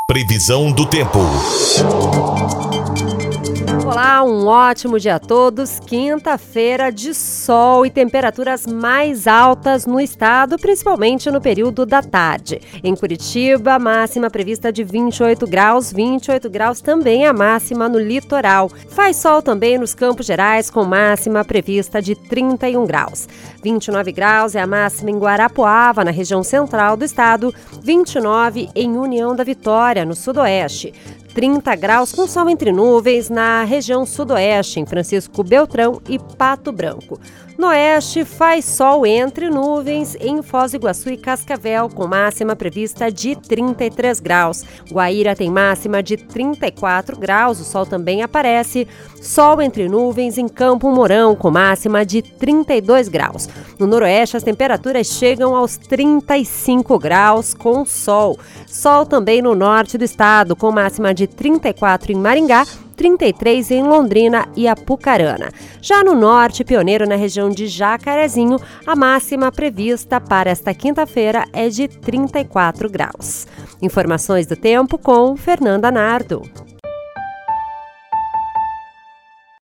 Previsão do tempo. Olá, um ótimo dia a todos. Quinta-feira de sol e temperaturas mais altas no estado, principalmente no período da tarde. Em Curitiba, máxima prevista de 28 graus também a máxima no litoral. Faz sol também nos Campos Gerais, com máxima prevista de 31 graus. 29 graus é a máxima em Guarapuava, na região central do estado, 29 em União da Vitória, no sudoeste. 30 graus com sol entre nuvens na região sudoeste, em Francisco Beltrão e Pato Branco. No oeste, faz sol entre nuvens em Foz do Iguaçu e Cascavel, com máxima prevista de 33 graus. Guaíra tem máxima de 34 graus, o sol também aparece. Sol entre nuvens em Campo Mourão, com máxima de 32 graus. No noroeste, as temperaturas chegam aos 35 graus com sol. Sol também no norte do estado, com máxima de 34 em Maringá, 33 em Londrina e Apucarana. Já no norte, pioneiro na região de Jacarezinho, a máxima prevista para esta quinta-feira é de 34 graus. Informações do tempo com Fernanda Nardo.